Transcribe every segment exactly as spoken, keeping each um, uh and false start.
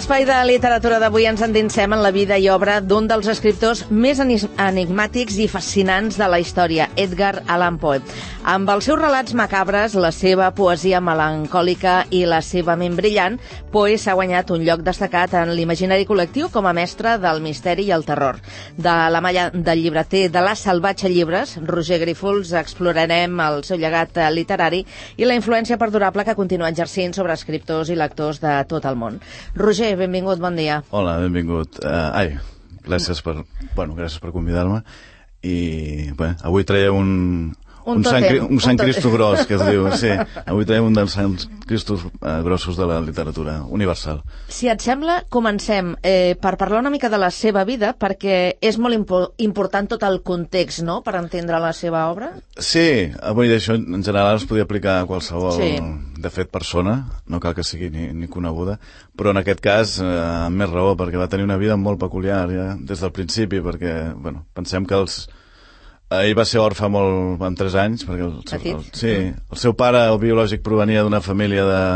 l'espai de literatura d'avui ens endinsem en la vida i obra d'un dels escriptors més enigmàtics i fascinants de la història, Edgar Allan Poe. Amb els seus relats macabres, la seva poesia melancòlica i la seva ment brillant, Poe s'ha guanyat un lloc destacat en l'imaginari col·lectiu com a mestre del misteri i el terror. De la malla del llibreter de la Salvatge Llibres, Roger Grífols, explorarem el seu llegat literari i la influència perdurable que continua exercint sobre escriptors i lectors de tot el món. Roger, benvingut, bon dia. Hola, benvingut. Uh, ai, gràcies per, bueno, gràcies per convidar-me. I bé, avui traiem un, un, un, sant, un sant Cristo gros, que es diu. Sí, avui traiem un dels sants Cristos uh, grossos de la literatura universal. Si et sembla, comencem eh, per parlar una mica de la seva vida, perquè és molt impo important tot el context, no?, per entendre la seva obra. Sí, avui això en general es podia aplicar a qualsevol, sí. de fet, persona, no cal que sigui ni, ni coneguda, però en aquest cas, eh, amb més raó, perquè va tenir una vida molt peculiar ja des del principi, perquè, bueno, pensem que els... Ell va ser orfe molt, amb tres anys, perquè el seu, el, sí, el seu pare, el biològic, provenia d'una família de,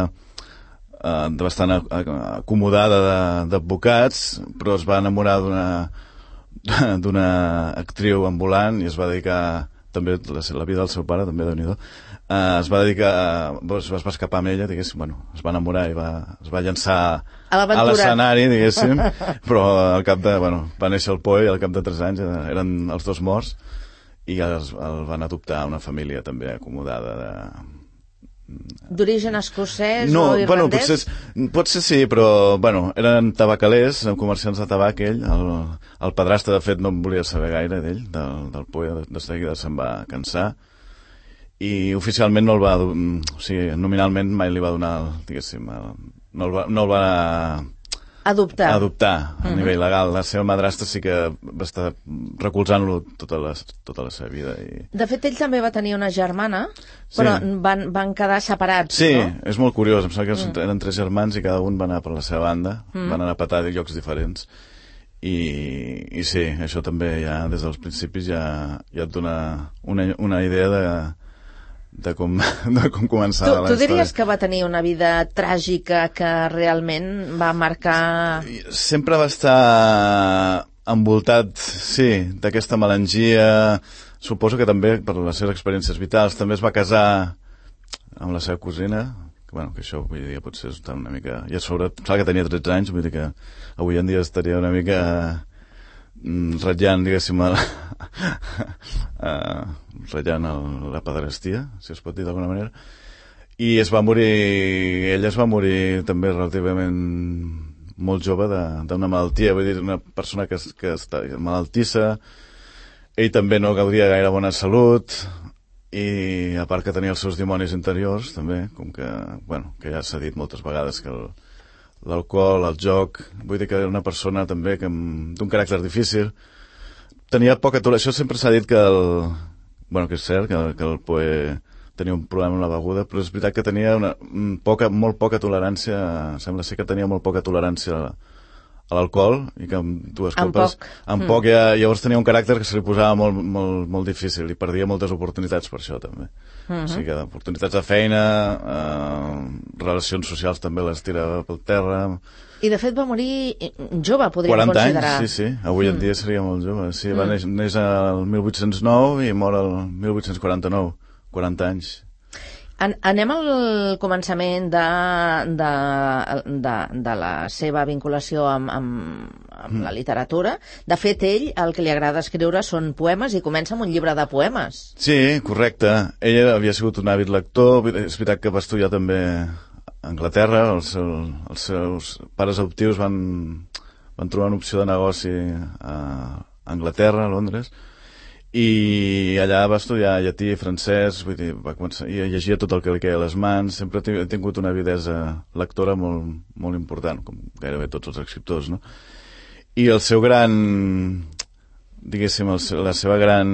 de bastant acomodada d'advocats, però es va enamorar d'una d'una actriu ambulant i es va dedicar, també la, la vida del seu pare, també déu-n'hi-do, uh, es va dedicar, es va escapar amb ella, diguéssim, bueno, es va enamorar i va, es va llançar a l'escenari, diguéssim, però al cap de, bueno, va néixer el Poe i al cap de tres anys eren els dos morts, i el, el van adoptar una família també acomodada de... D'origen escocès no, o irlandès? Bueno, potser, potser sí, però bueno, eren tabacalers, comerciants de tabac, ell. El, el padrastre, de fet, no en volia saber gaire d'ell, del, del Poe, de, de seguida se'n va cansar. I oficialment no el va... O sigui, nominalment mai li va donar, diguéssim, el, no el va... No el va Adoptar. Adoptar, a nivell legal. La seva madrastra sí que va estar recolzant-lo tota, la, tota la seva vida. I... De fet, ell també va tenir una germana, però sí. van, van quedar separats, sí, no? Sí, és molt curiós. Em sembla que mm. eren tres germans i cada un va anar per la seva banda, mm. van anar a petar de llocs diferents. I, i sí, això també ja des dels principis ja, ja et dona una, una idea de... de com, de com començava tu, la tu història. Tu diries que va tenir una vida tràgica que realment va marcar... Sempre va estar envoltat, sí, d'aquesta melangia. Suposo que també per les seves experiències vitals. També es va casar amb la seva cosina, que, bueno, que això avui dia potser està una mica... I a sobre, sap que tenia tretze anys, vull dir que avui en dia estaria una mica... ratllant, diguéssim, el, uh, ratllant el, la pederastia, si es pot dir d'alguna manera, i es va morir, ella es va morir també relativament molt jove d'una malaltia, vull dir, una persona que, que està malaltissa, ell també no gaudia gaire bona salut, i a part que tenia els seus dimonis interiors, també, com que, bueno, que ja s'ha dit moltes vegades que el l'alcohol, el joc, vull dir que era una persona també d'un caràcter difícil, tenia poca toleració. Això sempre s'ha dit que el, bueno, que és cert que, que el Poe tenia un problema amb la beguda, però és veritat que tenia una, poca, molt poca tolerància, sembla ser que tenia molt poca tolerància a, a l'alcohol, i que amb dues copes, amb poc, mm. ja, llavors tenia un caràcter que se li posava molt, molt, molt difícil i perdia moltes oportunitats per això també. Uh-huh. O sigui que oportunitats de feina, eh, relacions socials també les tirava pel terra. I de fet va morir jove, podríem quaranta considerar. anys, sí, sí. Avui en mm. dia seria molt jove. Sí, mm. va néixer, néixer el mil vuit-cents nou i mor el mil vuit-cents quaranta-nou. quaranta anys. En, anem al començament de, de, de, de la seva vinculació amb, amb, amb mm. la literatura. De fet, ell, el que li agrada escriure són poemes i comença amb un llibre de poemes. Sí, correcte. Ell havia sigut un hàbit lector. És veritat que va estudiar també a Anglaterra. Els, seu, els seus pares adoptius van, van trobar una opció de negoci a Anglaterra, a Londres, i allà va estudiar llatí i francès, vull dir, va començar, i llegia tot el que li queia a les mans. Sempre ha tingut una avidesa lectora molt, molt important, com gairebé tots els escriptors, no? I el seu gran, diguéssim, el, la seva gran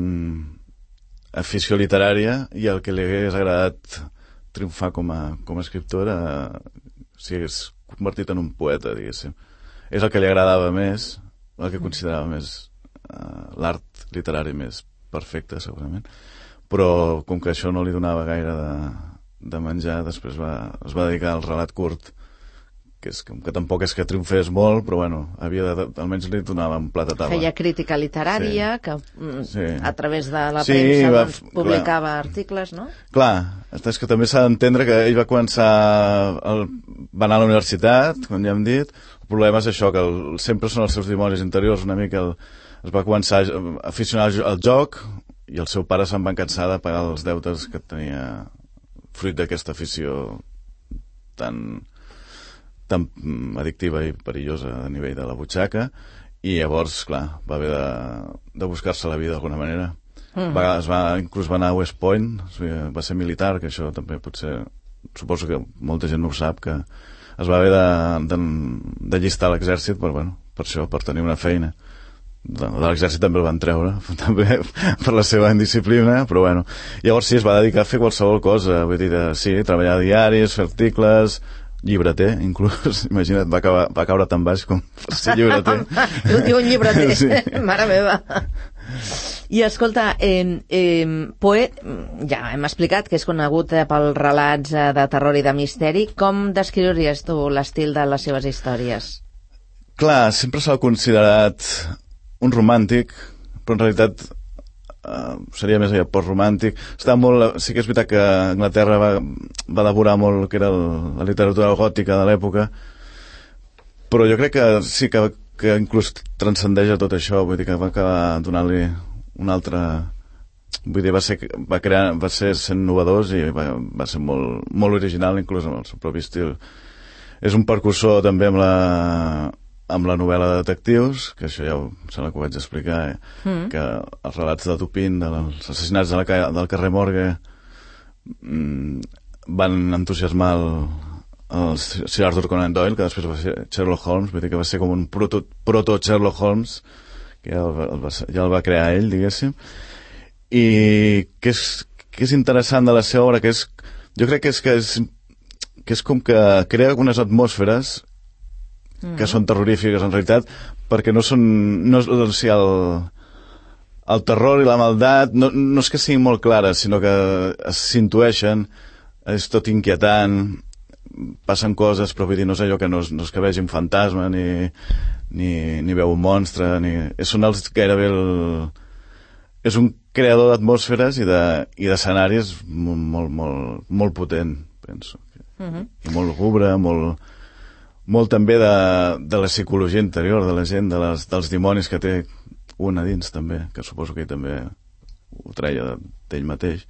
afició literària i el que li hagués agradat triomfar com a, com a escriptora, si hagués convertit en un poeta, diguéssim. És el que li agradava més, el que considerava més uh, l'art literari més perfecte, segurament, però com que això no li donava gaire de, de menjar, després va, es va dedicar al relat curt, que, és, que tampoc és que triomfés molt, però bueno, havia de, almenys li donava un plat a taula. Feia crítica literària, sí. que sí. a través de la sí, premsa va, doncs, publicava clar. articles, no? Clar, és que també s'ha d'entendre que ell va començar, el, va anar a la universitat, com ja hem dit, el problema és això, que el, sempre són els seus dimonis interiors, una mica el, es va començar a aficionar al, al joc, i el seu pare se'n va cansar de pagar els deutes que tenia fruit d'aquesta afició tan... tan addictiva i perillosa a nivell de la butxaca, i llavors, clar, va haver de, de buscar-se la vida d'alguna manera. Mm. Va, es va, inclús va anar a West Point, va ser militar, que això també potser, suposo que molta gent no ho sap, que es va haver de, de, de llistar a l'exèrcit per, bueno, per això, per tenir una feina. De, de l'exèrcit també el van treure, també per la seva indisciplina, però bueno. Llavors sí, es va dedicar a fer qualsevol cosa, vull dir, de, sí, treballar a diaris, fer articles, llibreter, inclús, imagina't, va, acabar, va caure tan baix com per ser llibreter. Diu un llibreter, sí. Mare meva. I escolta, eh, eh, Poe, ja hem explicat que és conegut eh, pels relats eh, de terror i de misteri. Com descriuries tu l'estil de les seves històries? Clar, sempre s'ha considerat un romàntic, però en realitat Uh, seria més allà post-romàntic. Està molt, sí que és veritat que Anglaterra va, va devorar molt el que era el, la literatura gòtica de l'època, però jo crec que sí que, que inclús transcendeix a tot això, vull dir que va acabar donant-li un altre, vull dir, va ser, va crear, va ser sent innovadors i va, va ser molt, molt original inclús amb el seu propi estil. És un percussor també amb la amb la novel·la de detectius, que això ja ho, sembla que ho vaig explicar, eh? mm. que els relats de Dupin, dels assassinats de la, del carrer Morgue, mmm, van entusiasmar el, el Sir Arthur Conan Doyle, que després va ser Sherlock Holmes, vull dir que va ser com un proto, proto Sherlock Holmes, que ja el, el va, ja el va crear ell, diguéssim, i que és, que és interessant de la seva obra, que és, jo crec que és, que és, que és com que crea algunes atmosferes que són terrorífiques en realitat, perquè no són no, o sigui, el, el terror i la maldat no, no és que siguin molt clares, sinó que s'intueixen, és tot inquietant, passen coses, però vull dir, no és allò que no és, no és que vegi un fantasma ni, ni, ni veu un monstre ni, són els gairebé el, és un creador d'atmosferes i d'escenaris de, molt, molt, molt, molt potent, penso. Uh-huh. I molt lúgubre, molt molt també de, de la psicologia interior de la gent, de les, dels dimonis que té un a dins també, que suposo que ell també ho treia d'ell mateix,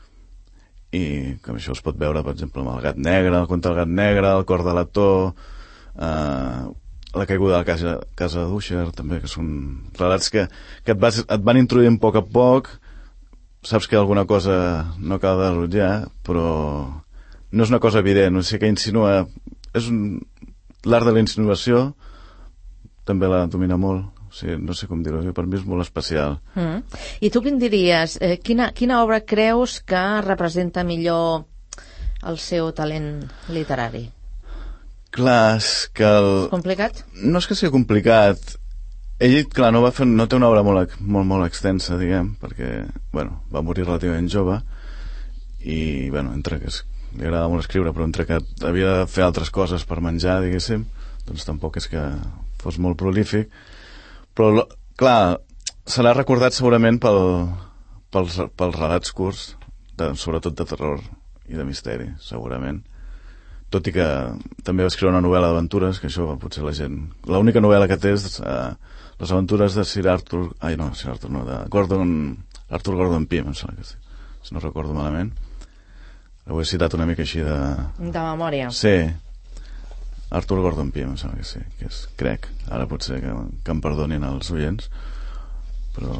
i que això es pot veure per exemple amb el gat negre, el conte del gat negre, el cor de l'actor, eh, la caiguda de la casa, casa d'Usher també, que són relats que, que et, vas, et van introduint a poc a poc, saps que alguna cosa no acaba de rotjar, però no és una cosa evident, no sé què insinua, és un l'art de la insinuació també la domina molt, o sigui, no sé com dir-ho, per mi és molt especial. Mm. I tu quin diries? Eh, quina, quina obra creus que representa millor el seu talent literari? Clar, és que... El... És complicat? No és que sigui complicat. Ell, clar, no va fer, no té una obra molt, molt, molt extensa, diguem, perquè, bueno, va morir relativament jove i, bueno, entre que és li agrada molt escriure, però entre que havia de fer altres coses per menjar, diguéssim, doncs tampoc és que fos molt prolífic, però clar, se l'ha recordat segurament pel, pels, pels relats curts, de, sobretot de terror i de misteri, segurament, tot i que també va escriure una novel·la d'aventures, que això potser la gent, l'única novel·la que té és eh, les aventures de Sir Arthur, ai no, Sir Arthur no, de Gordon, Arthur Gordon Pym, em sembla que sí, si no recordo malament. Ho he citat una mica així de... De memòria. Sí. Arthur Gordon Pym, em sembla que sí, que és, crec. Ara potser que, que em perdonin els oients, però...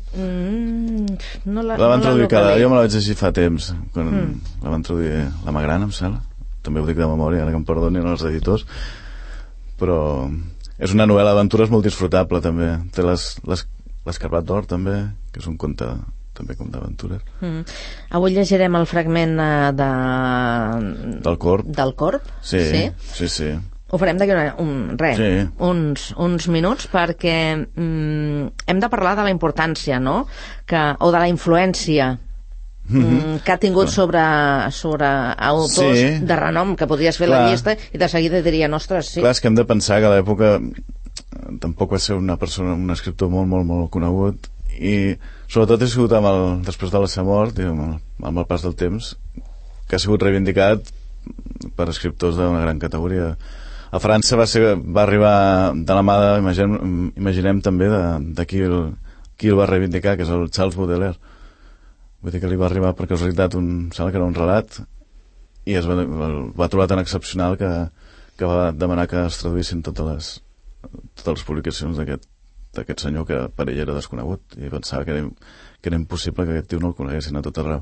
Mm, no la, la van no traduir la cada... Jo me la vaig llegir fa temps, quan mm. la van traduir la Magrana, em sembla. També ho dic de memòria, ara que em perdonin els editors. Però és una novel·la d'aventures molt disfrutable, també. Té les, les, l'Escarbat d'Or, també, que és un conte... també com d'aventures. Mm. Avui llegirem el fragment de... Del Corb. Del Corb? Sí, sí, sí. sí. Ho farem d'aquí una... Un, res, sí. uns, uns minuts, perquè mm, hem de parlar de la importància, no? Que, o de la influència mm, que ha tingut sobre, sobre autors sí. de renom, que podries fer Clar. la llista i de seguida dirien, ostres, sí. Clar, és que hem de pensar que a l'època tampoc va ser una persona, un escriptor molt, molt, molt conegut, i sobretot ha sigut amb el, després de la seva mort i amb el, amb el pas del temps, que ha sigut reivindicat per escriptors d'una gran categoria. A França va, ser, va arribar de la mà de, imaginem, imaginem també de, de qui, el, qui el va reivindicar, que és el Charles Baudelaire. Vull dir que li va arribar per casualitat un, sembla que era un relat, i es va, el va trobar tan excepcional que, que va demanar que es traduïssin totes les, totes les publicacions d'aquest d'aquest senyor que per ell era desconegut, i pensava que era, que era impossible que aquest tio no el coneguessin a tot arreu.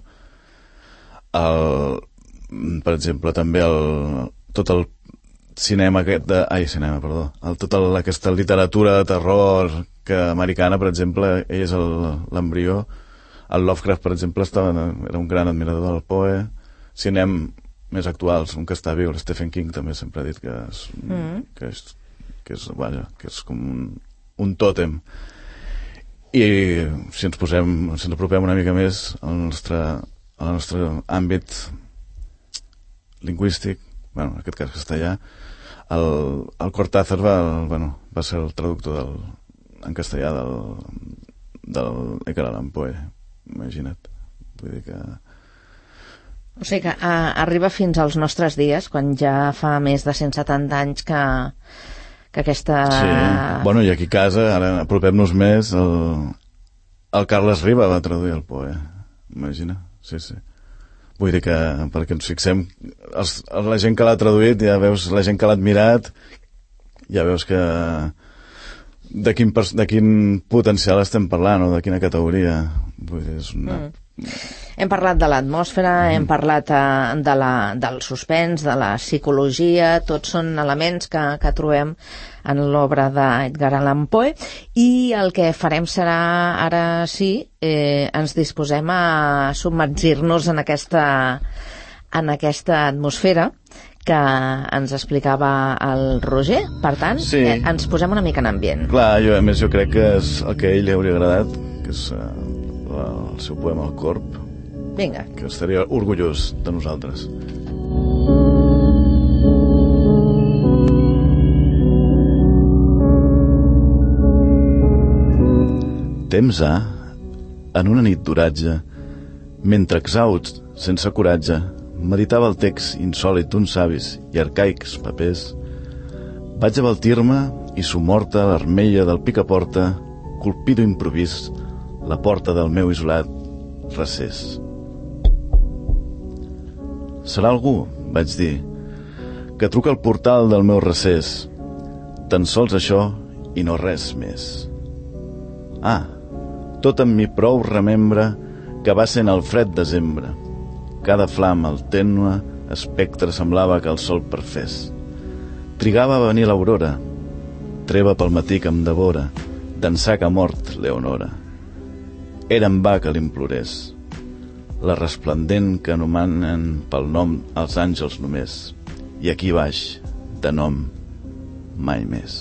El, per exemple, també el, tot el cinema aquest de, ai, cinema, perdó, el, tota el, aquesta literatura de terror que americana, per exemple, ell és l'embrió. El Lovecraft, per exemple, estava, era un gran admirador del Poe. Si anem més actuals, un que està viu, el Stephen King també sempre ha dit que és, mm. que és, que és, vaja, que és com un, un tòtem. I si ens posem, si ens apropem una mica més al nostre, al nostre àmbit lingüístic, bueno, en aquest cas castellà, el, el Cortázar va, bueno, va ser el traductor del, en castellà del, del Edgar Allan Poe. Imagina't, vull dir que... O sigui que a, arriba fins als nostres dies, quan ja fa més de cent setanta anys que, que aquesta... Sí, bueno, i aquí a casa, ara apropem-nos més, el, el Carles Riba va traduir el Poe, imagina, sí, sí. Vull dir que, perquè ens fixem, els, la gent que l'ha traduït, ja veus, la gent que l'ha admirat, ja veus que... De quin, de quin potencial estem parlant, o de quina categoria. Vull dir, és una... Mm. Hem parlat de l'atmosfera, mm. hem parlat uh, de la, del suspens, de la psicologia, tots són elements que, que trobem en l'obra d'Edgar Allan Poe, i el que farem serà, ara sí, eh, ens disposem a submergir-nos en aquesta, en aquesta atmosfera que ens explicava el Roger. Per tant, sí. eh, ens posem una mica en ambient. Clar, jo, a més jo crec que és el que a ell li hauria agradat, que és uh, el seu poema El Corb. Vinga. Que estaria orgullós de nosaltres. Temps ha, en una nit d'oratge, mentre exhaust, sense coratge, meditava el text insòlit d'uns savis i arcaics papers, vaig abaltir-me i somorta a l'armella del picaporta, colpido improvís la porta del meu isolat recés. Serà algú, vaig dir, que truca al portal del meu recés. Tan sols això i no res més. Ah, tot en mi prou remembra que va ser en el fred desembre. Cada flama, el tènue espectre semblava que el sol perfés. Trigava a venir l'aurora, treva pel matí que em devora, d'ençà que ha mort Leonora. Era en va que l'implorés, la resplendent que anomenen pel nom els àngels només, i aquí baix, de nom, mai més.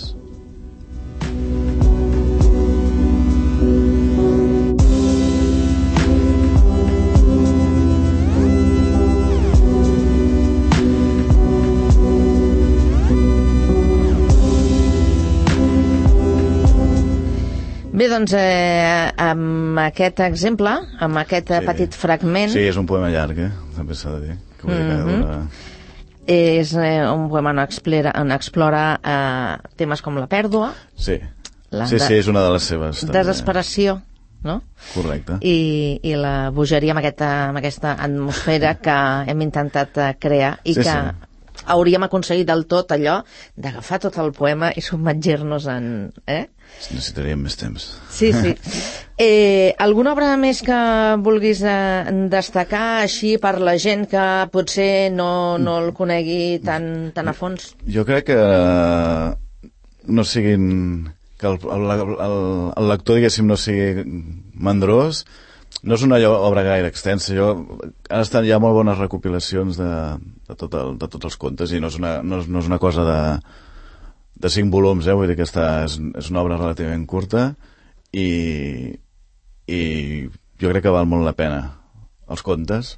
Bé, doncs, eh, amb aquest exemple, amb aquest sí. petit fragment... Sí, és un poema llarg, eh? També s'ha de dir. Que vull dir que mm-hmm. dura... És eh, un poema on explora, on explora eh, temes com la pèrdua... Sí, sí, sí, és una de les seves. També. Desesperació, no? Correcte. I, i la bogeria amb aquesta, amb aquesta atmosfera que hem intentat crear i sí, que... Sí. Hauríem aconseguit del tot allò d'agafar tot el poema i submergir-nos en... Eh? Necessitaríem més temps. Sí, sí. Eh, alguna obra més que vulguis eh, destacar així per la gent que potser no, no el conegui tan, tan a fons? Jo crec que eh, no siguin... que el, el, el, el lector, diguéssim, no sigui mandrós. No és una obra gaire extensa. Jo, ara estan ja molt bones recopilacions de, de, tot el, de tots els contes i no és una, no és, no és una cosa de, de cinc volums, eh? Vull dir que està, és, és una obra relativament curta i, i jo crec que val molt la pena els contes,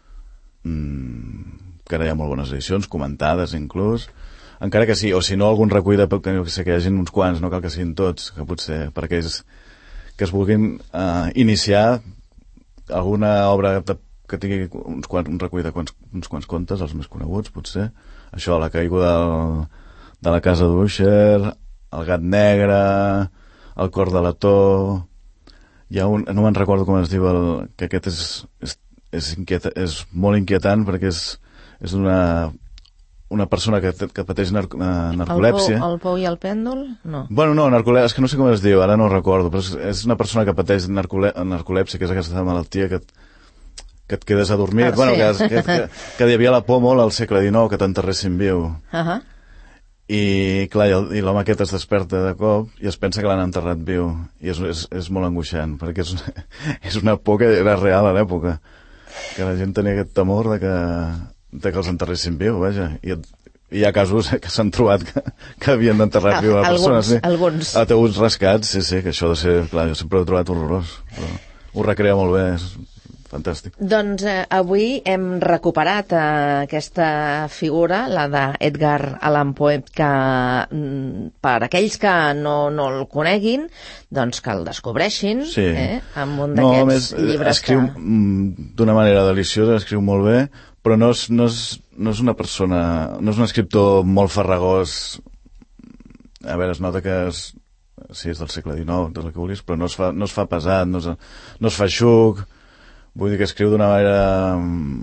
mm, que ara hi ha molt bones edicions, comentades inclús, encara que sí, o si no algun recull de, que, que sé que hi hagi uns quants, no cal que siguin tots, que potser per aquells que es vulguin uh, iniciar alguna obra de, que tingui uns quants, un recull de quants, uns quants contes, els més coneguts potser, això, La caiguda del, de la casa d'Usher, El gat negre, El cor de l'Ató, hi ha un, no me'n recordo com es diu, el, que aquest és, és, és, inquieta, és molt inquietant perquè és, és una, una persona que, que pateix nar, narcolèpsia. El pou, el pou i el pèndol? No. Bueno, no, narcolèpsia, és que no sé com es diu, ara no ho recordo, però és, és una persona que pateix narcolè, narcolèpsia, que és aquesta malaltia que, que et quedes adormit, ah, bueno, sí. que, que, que hi havia la por molt al segle dinou, que t'enterressin viu. Uh -huh. I, clar, i l'home aquest es desperta de cop i es pensa que l'han enterrat viu. I és, és, és molt angoixant, perquè és, és una por que era real a l'època. Que la gent tenia aquest temor de que, de que els enterressin viu, vaja. I, i hi ha casos que s'han trobat que, que havien d'enterrar viu a la persona. Alguns, sí. alguns. A alguns rescats, sí, sí, que això de ser... Clar, jo sempre ho he trobat horrorós, però ho recrea molt bé, és fantàstic. Doncs eh, avui hem recuperat eh, aquesta figura, la d'Edgar Allan Poe, que mm, per aquells que no, no el coneguin, doncs que el descobreixin, sí. eh, amb un d'aquests no, llibres escriu que... d'una manera deliciosa, escriu molt bé, però no és, no és, no és una persona, no és un escriptor molt farragós. A veure, es nota que és, sí, és del segle dinou, tot el que vulguis, però no es fa, no es fa pesat, no es, no es fa xuc. Vull dir que escriu d'una manera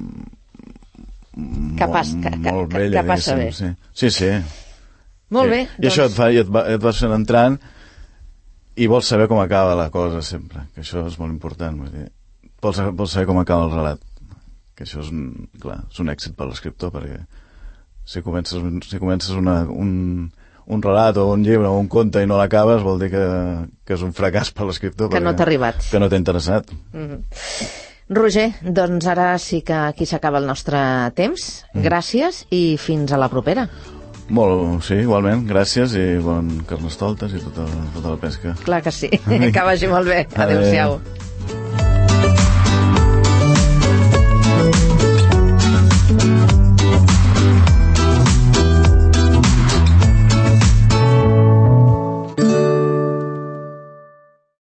que pas, molt, que, molt que, bella. Que passa bé. Sí, sí. sí. Molt sí. bé. I doncs... això et, fa, i et, va, et vas fent entrant i vols saber com acaba la cosa sempre, que això és molt important. Vull dir. Vols, vols saber com acaba el relat, que això és un, clar, és un èxit per l'escriptor, perquè si comences, si comences una, un, un relat o un llibre o un conte i no l'acabes, vol dir que, que és un fracàs per l'escriptor. Que no t'ha arribat. Que no t'ha interessat. Mm-hmm. Roger, doncs ara sí que aquí s'acaba el nostre temps. Gràcies i fins a la propera. Molt, sí, igualment, gràcies i bon carnestoltes i tota, tota la pesca. Clar que sí, que vagi molt bé. Adéu-siau.